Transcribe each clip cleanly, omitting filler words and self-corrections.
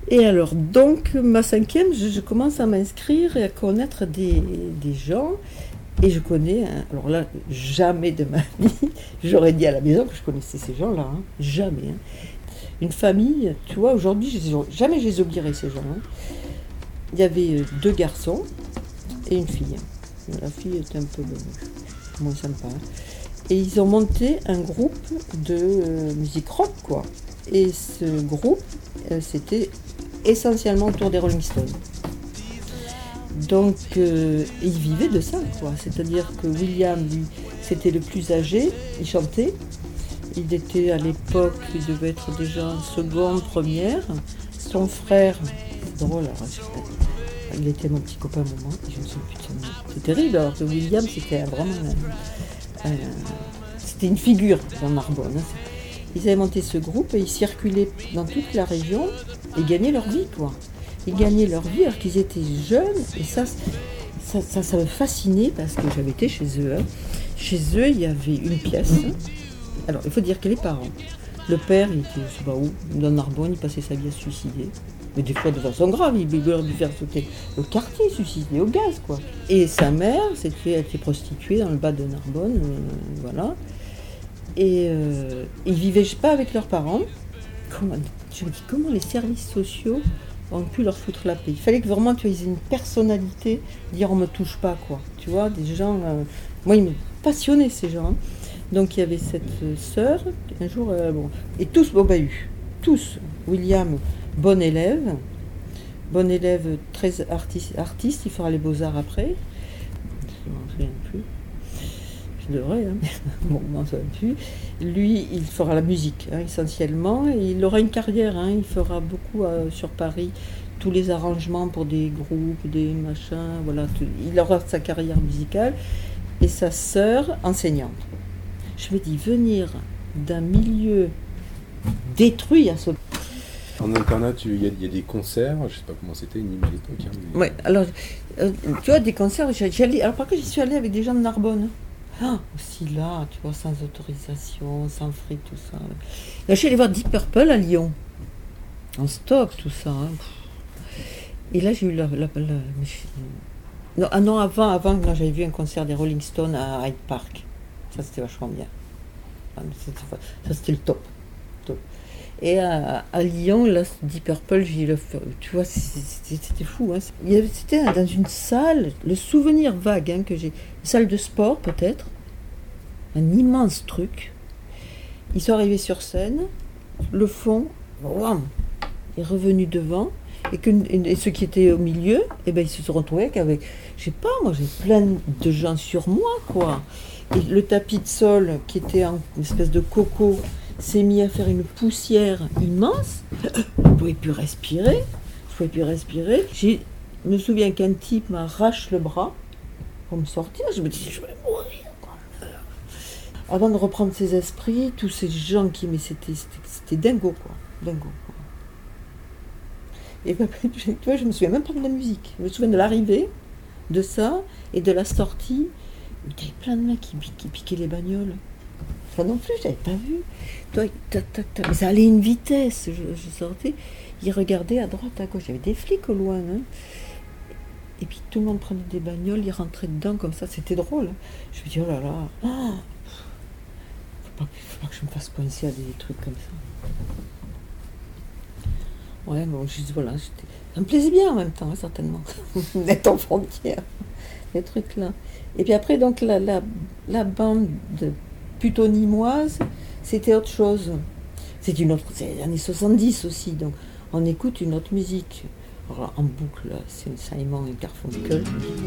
Et alors, donc, ma cinquième, je commence à m'inscrire et à connaître des gens. Et je connais, alors là, jamais de ma vie, j'aurais dit à la maison que je connaissais ces gens-là, hein, jamais. Hein. Une famille, tu vois, aujourd'hui, jamais je les oublierai, ces gens. Hein. Il y avait 2 garçons et une fille. La fille était un peu moins sympa. Hein. Et ils ont monté un groupe de musique rock, quoi. Et ce groupe, c'était essentiellement autour des Rolling Stones. Donc, ils vivaient de ça, quoi. C'est-à-dire que William, lui, c'était le plus âgé, il chantait. Il était à l'époque, il devait être déjà en seconde, première. Son frère, c'est drôle, alors, il était mon petit copain à un moment, je me souviens plus de son nom. C'est terrible, alors que William, c'était vraiment c'était une figure dans Narbonne. Hein. Ils avaient monté ce groupe et ils circulaient dans toute la région et gagnaient leur vie, quoi. Ils gagnaient leur vie alors qu'ils étaient jeunes et ça me fascinait parce que j'avais été chez eux. Hein. Chez eux, il y avait une pièce. Alors, il faut dire que les parents, le père, il était, je sais pas où, dans Narbonne, il passait sa vie à se suicider. Mais des fois de façon grave, il aurait dû faire sauter le quartier, suicider au gaz, quoi. Et sa mère, elle était prostituée dans le bas de Narbonne, voilà. Et ils vivaient pas avec leurs parents. Je me dis, comment les services sociaux ont pu leur foutre la paix. Il fallait que vraiment tu aies une personnalité, dire on me touche pas, quoi. Tu vois, des gens. Moi, ils me passionnaient, ces gens. Hein. Donc, il y avait cette sœur, un jour, et tous, tous. William, bon élève, très artiste, il fera les beaux-arts après. Je m'en souviens plus. Je devrais, hein. Bon, je m'en souviens plus. Lui, il fera la musique, hein, essentiellement, et il aura une carrière, hein, il fera beaucoup sur Paris, tous les arrangements pour des groupes, des machins, voilà, il aura sa carrière musicale, et sa sœur, enseignante. Je me dis, venir d'un milieu détruit à ce... En internat, il y a des concerts, je ne sais pas comment c'était, Nîmes à l'époque. Hein, mais... Oui, alors, tu vois, des concerts, alors par contre, j'y suis allée avec des gens de Narbonne. Ah, aussi là, tu vois, sans autorisation, sans fric, tout ça. Là, je suis allée voir Deep Purple à Lyon. En stop, tout ça. Hein. Et là, j'ai eu non, avant, quand j'avais vu un concert des Rolling Stones à Hyde Park. Ça, c'était vachement bien. Ça, c'était le top. Et à Lyon, là, Deep Purple, tu vois, c'était fou. Hein. C'était dans une salle, le souvenir vague hein, que j'ai, une salle de sport peut-être, un immense truc. Ils sont arrivés sur scène, le fond, wham, est revenu devant, et ceux qui étaient au milieu, eh ben, ils se sont retrouvés avec, je sais pas, moi j'ai plein de gens sur moi, quoi. Et le tapis de sol, qui était en une espèce de coco, s'est mis à faire une poussière immense. Je ne pouvais plus respirer. Je me souviens qu'un type m'arrache le bras pour me sortir. Je me dis, je vais mourir. Quoi. Avant de reprendre ses esprits, tous ces gens c'était dingo, quoi. Dingo, quoi. Et après, tu vois, je me souviens même pas de la musique. Je me souviens de l'arrivée, de ça, et de la sortie. Il y avait plein de mecs qui piquaient les bagnoles. Ça non plus, je n'avais pas vu. Toi, mais ça allait à une vitesse. Je sortais, ils regardaient à droite, à gauche. Il y avait des flics au loin. Hein. Et puis tout le monde prenait des bagnoles, ils rentraient dedans comme ça. C'était drôle. Hein. Je me dis, oh là là, faut pas que je me fasse coincer à des trucs comme ça. Ouais, bon, voilà, ça me plaisait bien en même temps, hein, certainement. D'être en frontière, les trucs là. Et puis après, donc, la bande plutôt nîmoise, c'était autre chose. C'est les années 70 aussi, donc on écoute une autre musique. Alors, en boucle, c'est Simon et Garfunkel.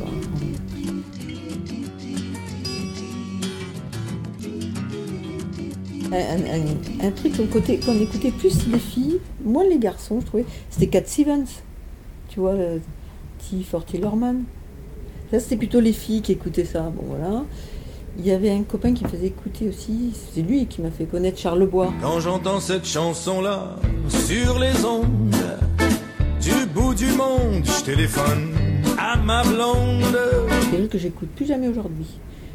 Un truc qu'on écoutait plus les filles, moins les garçons, je trouvais, c'était Cat Stevens. Tu vois, T. Fortillerman. Ça, c'était plutôt les filles qui écoutaient ça. Bon, voilà. Il y avait un copain qui me faisait écouter aussi, c'est lui qui m'a fait connaître Charles Bois. Quand j'entends cette chanson-là, sur les ondes, du bout du monde, je téléphone à ma blonde. C'est elle que j'écoute plus jamais aujourd'hui.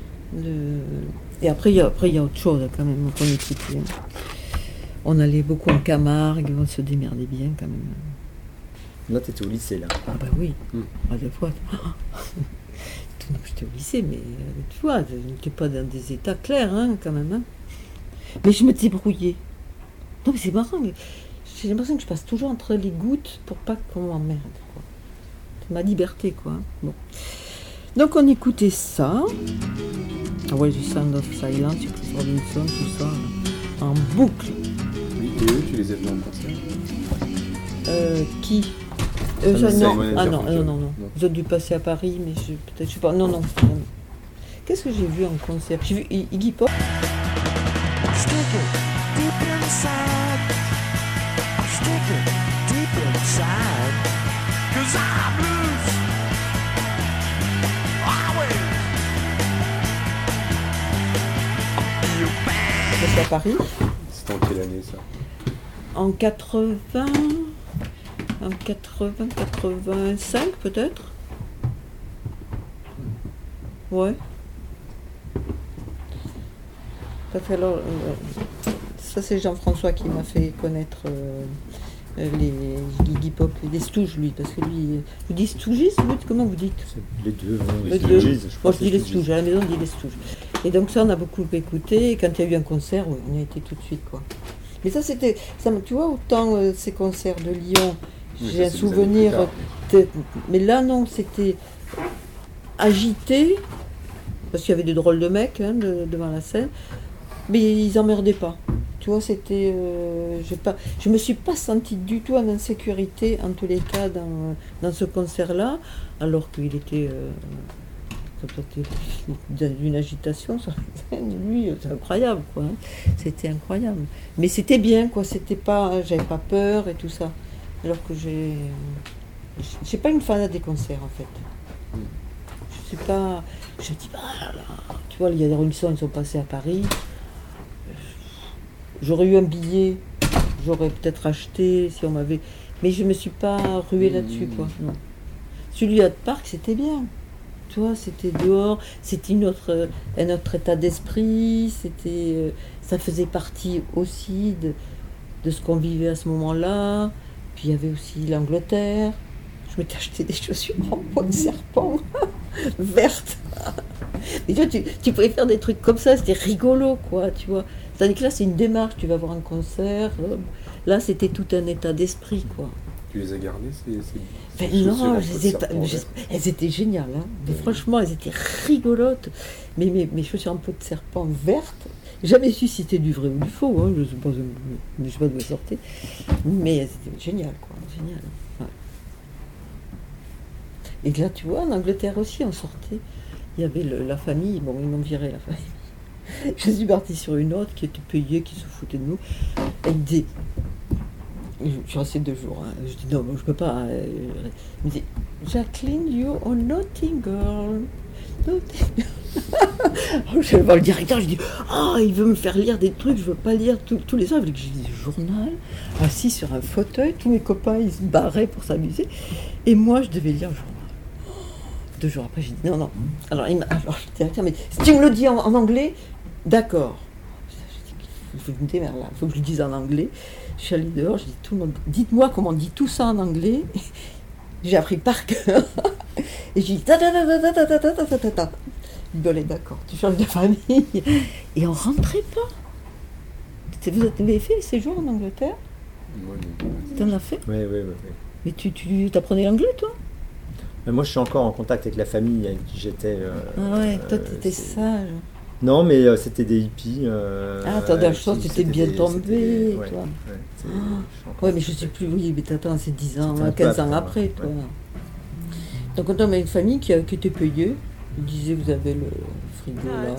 Et après, il y a autre chose quand même qu'on écoutait. On allait beaucoup en Camargue, on se démerdait bien quand même. Là, t'étais au lycée, là. Ah bah oui, des fois. J'étais au lycée, mais tu vois, je n'étais pas dans des états clairs, hein, quand même. Hein. Mais je me débrouillais. Non, mais c'est marrant, mais j'ai l'impression que je passe toujours entre les gouttes pour pas qu'on m'emmerde, quoi. C'est ma liberté, quoi. Hein. Bon. Donc on écoutait ça. Ah ouais, du Sound of Silence, du Chris Robinson, tout ça, en boucle. Oui, et eux, tu les as vus en concert? Qui non. Ils ont dû passer à Paris, mais peut-être, je sais pas. Non. Qu'est-ce que j'ai vu en concert? J'ai vu Iggy Pop. Stick it deep inside. Stick it deep inside. 'Cause I'm loose. Always. You bang. Passé à Paris. C'était en quelle année, ça? En 85 peut-être. Ouais. Parce que alors, ça c'est Jean-François qui m'a fait connaître les Iggy Pop, les Stooges lui, parce que lui, vous dites Stooges, comment vous dites? Les deux, Les deux. Moi je dis les Stooges, à la maison on dit les Stooges. Et donc ça on a beaucoup écouté, et quand il y a eu un concert, ouais, on y a été tout de suite, quoi. Mais ça c'était, tu vois, autant ces concerts de Lyon, j'ai un souvenir, mais là non, c'était agité, parce qu'il y avait des drôles de mecs hein, devant la scène, mais ils emmerdaient pas. Tu vois, c'était, je me suis pas sentie du tout en insécurité, en tous les cas, dans ce concert-là, alors qu'il était d'une agitation sur la scène. Lui, c'est incroyable, quoi. Hein. C'était incroyable. Mais c'était bien, quoi. C'était pas, j'avais pas peur et tout ça. Alors que j'ai pas une fanade des concerts, en fait. Je suis pas, je dis, bah là, tu vois, il y a des Rolling Stones, ils sont passés à Paris. J'aurais eu un billet, j'aurais peut-être acheté si on m'avait. Mais je me suis pas ruée là-dessus, quoi. Non. Celui à Parc, c'était bien. Tu vois, c'était dehors, c'était un autre état d'esprit, c'était, ça faisait partie aussi de ce qu'on vivait à ce moment-là. Puis il y avait aussi l'Angleterre. Je m'étais acheté des chaussures en peau de serpent, vertes. Mais tu vois, tu pouvais faire des trucs comme ça, c'était rigolo, quoi, tu vois. Tandis que là, c'est une démarche, tu vas voir un concert. Là, c'était tout un état d'esprit, quoi. Tu les as gardées, Ben non, elles étaient géniales, hein. Mais franchement, elles étaient rigolotes. Mais mes chaussures en peau de serpent vertes, jamais su si c'était du vrai ou du faux, hein. Je ne sais pas d'où elles sortaient. Mais elles étaient géniales, quoi. Géniales. Ouais. Et là, tu vois, en Angleterre aussi, on sortait. Il y avait la famille, bon, ils m'ont viré la famille. Je suis partie sur une autre qui était payée, qui se foutait de nous. Elle me dit, je suis restée 2 jours. Hein. Je dis non, je peux pas. Elle me dit, Jacqueline, you are naughty girl. Naughty girl. Je vais voir le directeur, je dis, il veut me faire lire des trucs, je veux pas lire tous les soirs. Il veut que je lise le journal, assis sur un fauteuil. Tous mes copains, ils se barraient pour s'amuser. Et moi, je devais lire le journal. 2 jours après, j'ai dit non. Alors le directeur m'a dit, si tu me le dis en anglais, d'accord. Il faut que je me démerde là, il faut que je le dise en anglais. Je suis allée dehors, je dis tout le monde, dites-moi comment on dit tout ça en anglais. J'ai appris par cœur. Et j'ai dit ta. Bon, allez, d'accord, tu changes de famille. Et on rentrait pas. Vous avez fait les séjours en Angleterre? Oui. Tu en as fait? Oui. Mais tu apprenais l'anglais, toi? Mais moi, je suis encore en contact avec la famille avec qui j'étais. Ah ouais, toi, t'étais sage. Non, mais c'était des hippies. Attends, je pense que tu étais bien tombé, toi. Ouais, mais je sais plus, oui, mais attends, c'est 10 ans, 15 ans après, toi. Ouais. Donc, on avait une famille qui était payée. Ils disaient, vous avez le frigo là.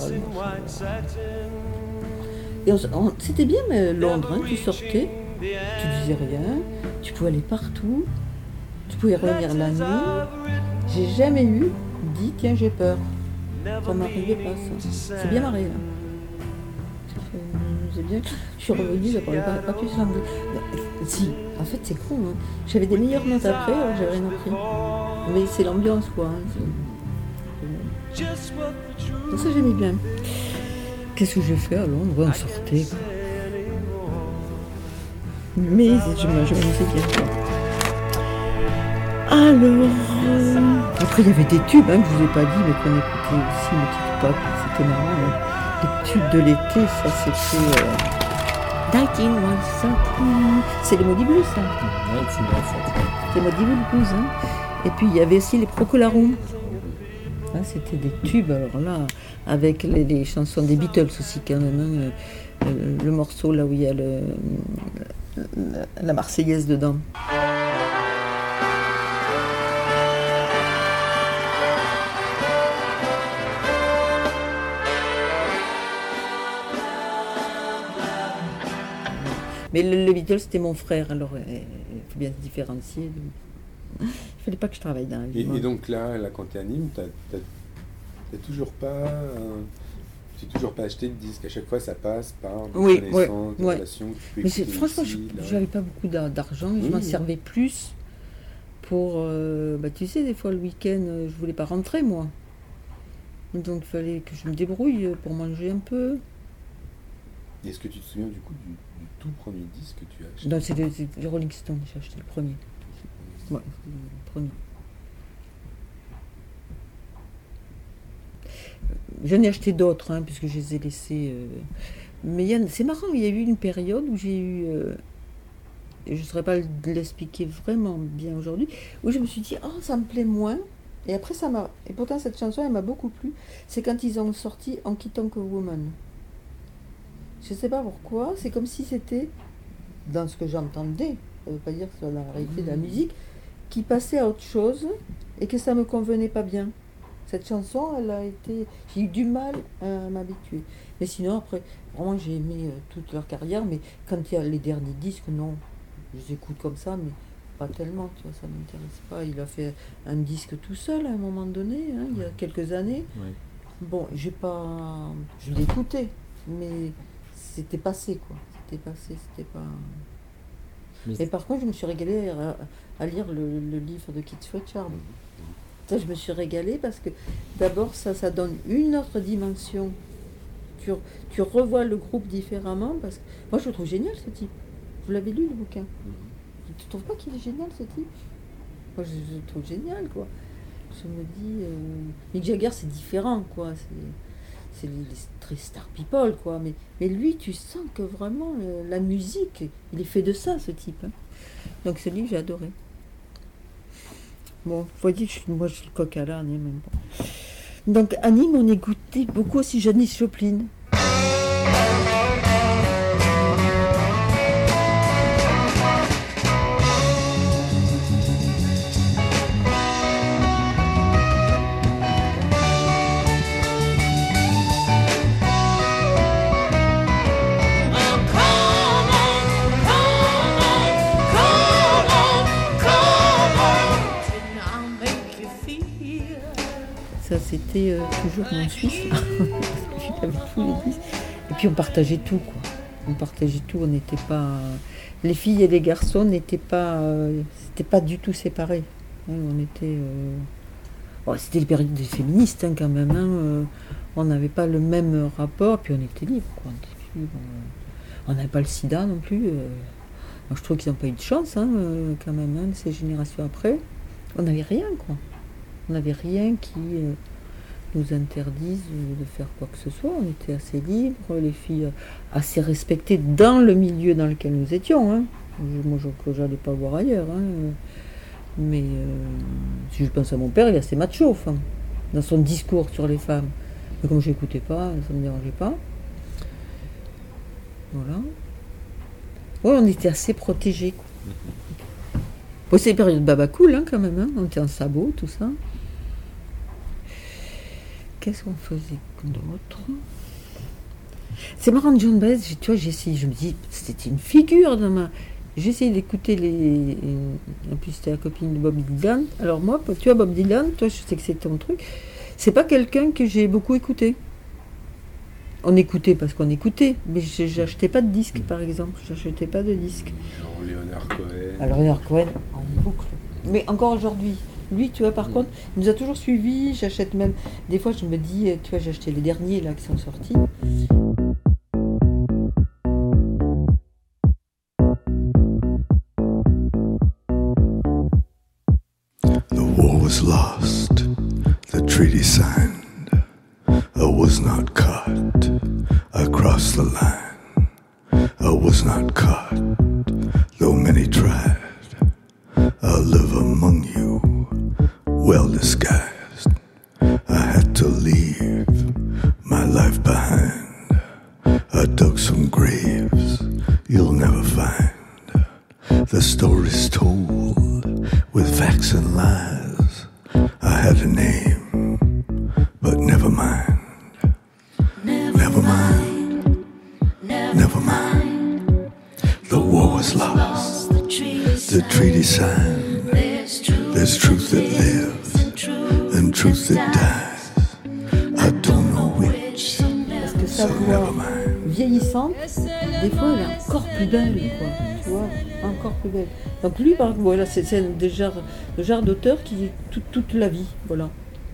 Et c'était bien, mais Londres, hein, tu sortais, tu disais rien, tu pouvais aller partout, tu pouvais revenir la nuit. J'ai jamais dit, tiens, j'ai peur. Ça m'arrivait pas, ça. C'est bien marré, là. C'est bien. Je suis revenue, je parlais pas plus anglais. Si, en fait, c'est con, hein. J'avais des meilleures notes après, alors j'avais rien appris. Mais c'est l'ambiance, quoi. Hein. Donc ça, j'aimais bien. Qu'est-ce que j'ai fait à Londres? On sortait, quoi. Mais je me sais bien. Alors, après il y avait des tubes, hein, que je vous ai pas dit, mais qu'on écoutait aussi, une petite pop, c'était marrant. Hein. Les tubes de l'été, ça c'était 1917. C'est les Moody Blues, ça. Ouais, c'est bien ça. C'était Moody Blues. Hein. Et puis il y avait aussi les Procolarum. Hein, c'était des tubes, alors là, avec les chansons des Beatles aussi quand même. Hein, le morceau là où il y a la Marseillaise dedans. Mais le Beatles, c'était mon frère, alors il faut bien se différencier. Il ne fallait pas que je travaille dans la vie. Et donc là, quand tu animes, t'as toujours pas... tu n'as toujours pas acheté de disque. À chaque fois, ça passe par des Oui, connaissances, des ouais. relations que tu peux Mais écouter franchement, ici, là. je n'avais pas beaucoup d'argent et je m'en Oui. servais plus pour... tu sais, des fois, le week-end, je ne voulais pas rentrer, moi. Donc, il fallait que je me débrouille pour manger un peu. Est-ce que tu te souviens du coup du tout premier disque que tu as acheté? Non, c'est les Rolling Stones, j'ai acheté le premier. Ouais, le premier. J'en ai acheté d'autres, hein, puisque je les ai laissés. Mais c'est marrant, il y a eu une période où j'ai eu. Et je ne saurais pas l'expliquer vraiment bien aujourd'hui, où je me suis dit, oh, ça me plaît moins. Et après, ça m'a. Et pourtant, cette chanson, elle m'a beaucoup plu. C'est quand ils ont sorti En quittant que Woman. Je ne sais pas pourquoi, c'est comme si c'était, dans ce que j'entendais, ça ne veut pas dire sur la réalité de la musique, qui passait à autre chose et que ça ne me convenait pas bien. Cette chanson, elle a été... J'ai eu du mal à m'habituer. Mais sinon, après, vraiment, j'ai aimé toute leur carrière, mais quand il y a les derniers disques, non. Je les écoute comme ça, mais pas tellement, tu vois, ça ne m'intéresse pas. Il a fait un disque tout seul à un moment donné, hein, il y a quelques années. Ouais. Bon, j'ai pas... Je l'ai écouté, mais... C'était passé, quoi. C'était passé, c'était pas... Et par contre, je me suis régalée à lire le livre de Keith Richards. Ça, je me suis régalée parce que, d'abord, ça donne une autre dimension. Tu revois le groupe différemment, parce que... Moi, je le trouve génial, ce type. Vous l'avez lu, le bouquin? Tu ne trouves pas qu'il est génial, ce type? Moi, je le trouve génial, quoi. Je me dis... Mick Jagger, c'est différent, quoi. C'est les très star people, quoi. Mais lui, tu sens que vraiment, la musique, il est fait de ça, ce type. Hein. Donc ce livre, j'ai adoré. Bon, vous voyez, moi, je suis le coq à l'âne, hein, même pas. Donc, à Nîmes, on écoutait beaucoup aussi Janis Joplin. Ça, c'était toujours mon Suisse. J'avais tous les disques. Et puis, on partageait tout, quoi. On partageait tout. On n'était pas... Les filles et les garçons n'étaient pas... c'était pas du tout séparés. Hein, on était... Bon, c'était les périodes des féministes, hein, quand même. Hein. On n'avait pas le même rapport. Puis, on était libres, quoi. On était libres. On n'avait pas le sida, non plus. Moi, je trouve qu'ils n'ont pas eu de chance, hein, quand même, hein, ces générations après. On n'avait rien, quoi. On n'avait rien qui nous interdise de faire quoi que ce soit. On était assez libres, les filles assez respectées dans le milieu dans lequel nous étions. Hein. Moi, je n'allais pas voir ailleurs. Hein. Mais si je pense à mon père, il est assez macho, enfin, dans son discours sur les femmes. Mais comme je n'écoutais pas, ça ne me dérangeait pas. Voilà. Oui, on était assez protégés. Bon, c'est une période baba cool, hein, quand même. Hein. On était en sabot, tout ça. Qu'est-ce qu'on faisait d'autre? C'est marrant, John Baez, tu vois, j'ai essayé, je me dis, c'était une figure dans ma... J'ai essayé d'écouter les... En plus, c'était la copine de Bob Dylan. Alors moi, tu vois, Bob Dylan, toi, je sais que c'est ton truc. C'est pas quelqu'un que j'ai beaucoup écouté. On écoutait parce qu'on écoutait, mais j'achetais pas de disques, par exemple. J'achetais pas de disques. Genre Leonard Cohen. Alors Leonard Cohen, en boucle. Mais encore aujourd'hui. Lui, tu vois, par contre, il nous a toujours suivis. J'achète même... Des fois, je me dis, tu vois, j'ai acheté les derniers, là, qui sont sortis. was lost, the treaty signed. I was not caught, I crossed the line. I was not caught, though many tried. I'll live among you, well disguised. I had to leave my life behind. I dug some graves you'll never find. The story's told with facts and lies. I had a name, but never mind. Never mind. Never mind. The war was lost. The treaty signed. There's truth that lives and truth that dies. I don't know which. Parce que sa voix vieillissante, des fois elle est encore plus belle, quoi. Tu vois, encore plus belle. Donc lui, par exemple, voilà, c'est le genre d'auteur qui est toute la vie, voilà.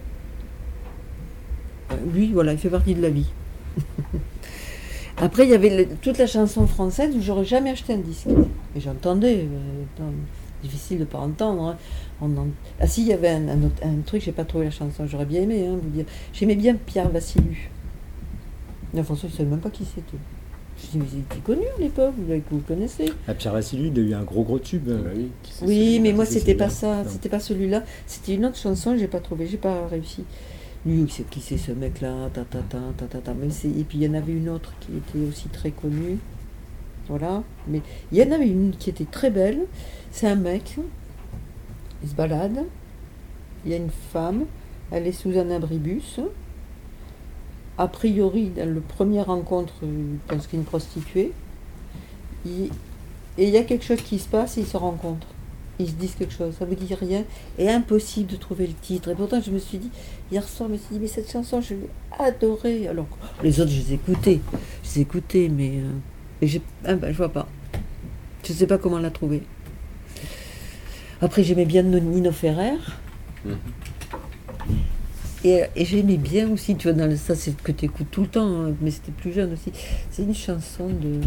Lui, voilà, il fait partie de la vie. Après, il y avait toute la chanson française où j'aurais jamais acheté un disque. Et j'entendais, difficile de ne pas entendre. Hein. Ah si, il y avait un truc, j'ai pas trouvé la chanson, j'aurais bien aimé vous dire. J'aimais bien Pierre Vassiliou. Mais François, je ne savais même pas qui c'était. Je dis, mais il était connu à l'époque, vous le connaissez. Ah, Pierre Vassiliou, il a eu un gros tube. Oui, mais moi, c'était pas ça, c'était pas celui-là. C'était une autre chanson, j'ai pas trouvé, j'ai pas réussi. Lui, qui c'est ce mec-là, mais et puis il y en avait une autre qui était aussi très connue. Voilà. Mais il y en avait une qui était très belle. C'est un mec, il se balade, il y a une femme, elle est sous un abribus. A priori, dans le premier rencontre, je pense qu'il y a une prostituée. Et il y a quelque chose qui se passe et ils se rencontrent. Ils se disent quelque chose, ça ne vous dit rien. Et impossible de trouver le titre. Et pourtant, je me suis dit, hier soir, je me suis dit, mais cette chanson, je l'ai adorée. Alors, les autres, je les écoutais, mais je vois pas. Je ne sais pas comment la trouver. Après, j'aimais bien Nino Ferrer. Et j'aimais bien aussi, tu vois, ça c'est que tu écoutes tout le temps, hein, mais c'était plus jeune aussi. C'est une chanson de.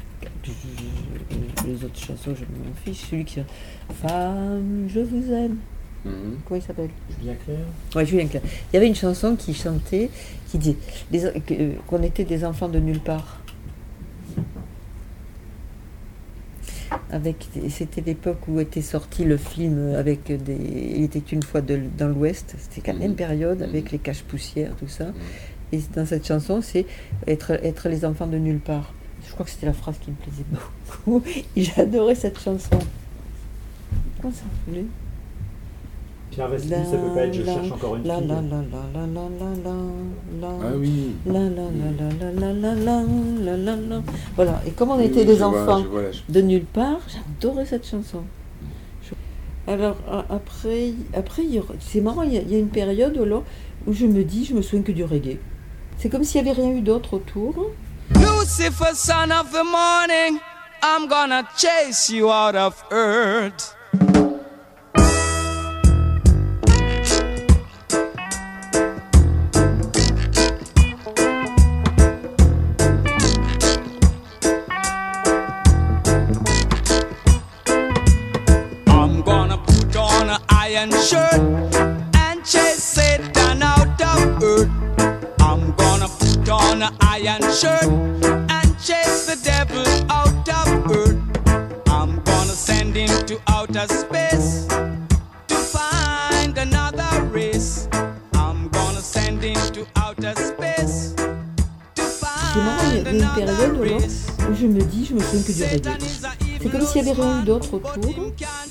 Les autres chansons, je m'en fiche. Celui qui. Femme, je vous aime. Comment il s'appelle? Julien Clerc. Ouais, Julien Clerc. Il y avait une chanson qui chantait, qui dit qu'on était des enfants de nulle part. C'était l'époque où était sorti le film avec Il était une fois dans l'Ouest. C'était la même période avec les caches-poussières, tout ça. Et dans cette chanson, c'est être les enfants de nulle part. Je crois que c'était la phrase qui me plaisait beaucoup. J'adorais cette chanson. Comment ça s'appelait? Pierre Vassiliou, ça peut pas être Je cherche encore une fille. Ah oui. Voilà. Et comme on était des enfants de nulle part, j'adorais cette chanson. Alors après c'est marrant, il y a une période où je me souviens que du reggae. C'est comme s'il n'y avait rien eu d'autre autour. Lucifer, son of the morning, I'm gonna chase you out of earth. I'm gonna put on an iron shirt and chase Satan out of earth. I'm gonna put on an iron shirt and chase the devil out of earth. I'm gonna send him to outer space to find another race. I'm gonna send him to outer space to find another race. Où je me souviens que du reggae. C'est comme s'il n'y avait rien d'autre autour.